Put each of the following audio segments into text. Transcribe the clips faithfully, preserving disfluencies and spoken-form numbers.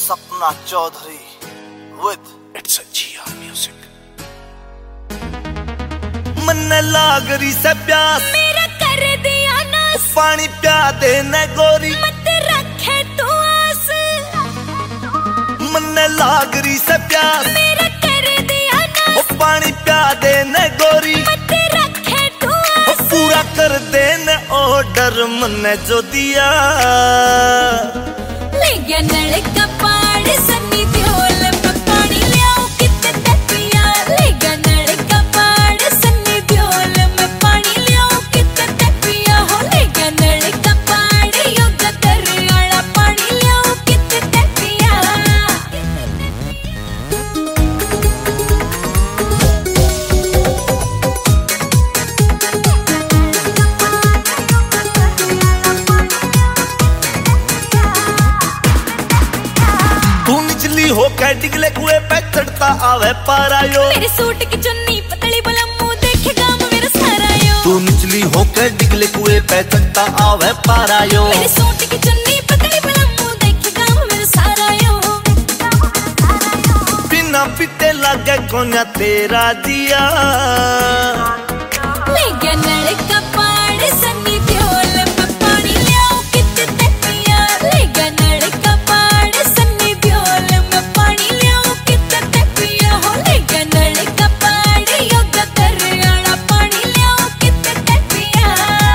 Sapna Chaudhary with It's a G R music. मन लागरी से प्यास मेरा कर दिया नास, पानी प्या दे न गोरी मत रखे तू आस। मन लागरी से प्यास मेरा कर दिया नास, पानी प्या दे न गोरी मत रखे तू आस। पूरा कर दे न ऑर्डर मन जो दिया ले गया नल का पाड़ सन्नी दियोल में पानी लियाओ कितने पिया। ले गया नल का पाड़ सन्नी दियोल में पानी लियाओ कितने पिया हो। ले गया नल का पाड़ योगा कर आला पानी लियाओ कितने पिया। तू निचली हो के डिगले कुएं पे चढ़ता आवे पारायो। मेरे सूट की चुन्नी पतली बलम्मू देखेगा मेरा सारा यो। तू निचली हो के डिगले कुएं पे चढ़ता आवे पारायो। मेरे सूट की चुन्नी पतली बलम्मू देखेगा मेरा सारा यो। बिना पीते लागे कोन्या तेरा दिया। ले गया नल का पाड़ सन्नी दियोल में पानी लियाओ कितने पिया। ले गया नल का पाड़ सन्नी दियोल में पानी लियाओ कितने पिया हो। ले गया नल का पाड़ योगा कर आला पानी लियाओ कितने पिया।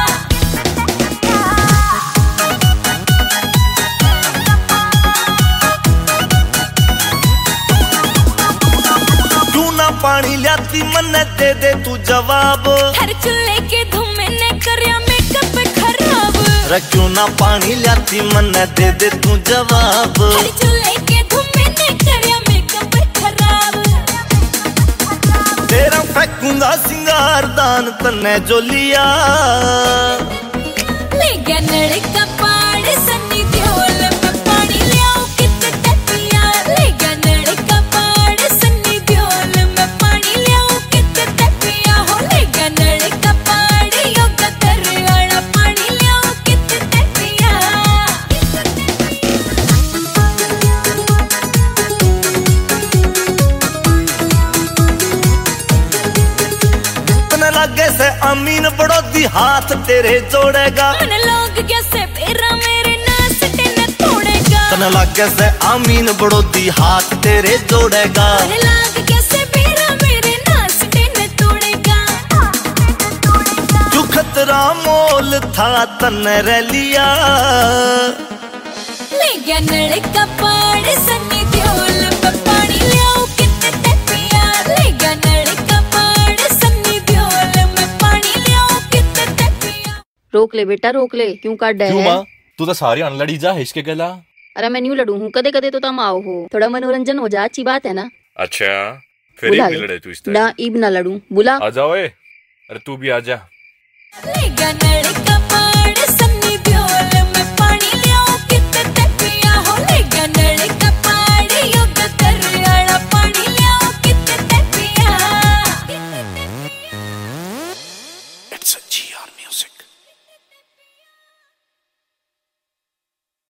तू ना पानी लाती मन दे दे तू जवाब। हर चूल्हे के धुएं ने करया मेकअप खराब। रे क्यों ना पानी लाती मन दे दे तू जवाब। हर चूल्हे के धुएं ने करया मेकअप खराब। तेरा फेंकूंगा सिंगार दान तन्ने जो लिया। ले गया नल का पाड़ सन्नी दियोल में पानी लियाओ कितने पिया। ले गया नल का पाड़ सन्नी दियोल में पानी लियाओ कितने पिया हो। ले गया नल का पाड़ योगा कर आला पानी लियाओ कितने पिया। तने लागे से अमीन बड़ोदी हाथ तेरे जोड़ेगा। मन लोग कैसे फेरा मेरे नास टेने तोड़ेगा। तने लागे से अमीन बड़ोदी हाथ तेरे जोड़ेगा। मन लाग कैसे फेरा मेरे नास टेने तोड़ेगा। जो खतरा मोल था तन्ने रे लिया। ले गया नल का पाड़ सन्नी दियोल में पानी लियाओ कितने पिया। ले गया नल का पाड़ सन्नी दियोल में पानी लियाओ कितने पिया। रोक ले बेटा रोक ले, क्यों काट डे क्यों है? माँ तू तो सारी अनलड़ी जा हिचके गला। अरे मैं न्यू लड़ू हूँ, कदे कदे तो तुम आओ हो, थोड़ा मनोरंजन हो जा, अच्छी बात है ना। अच्छा फिर बुला एक ले। लड़े तू इस तरह। ना ईब ना लड़ू, बुला। आ जाओ ए। अरे तू भी आ जा। ले गया नल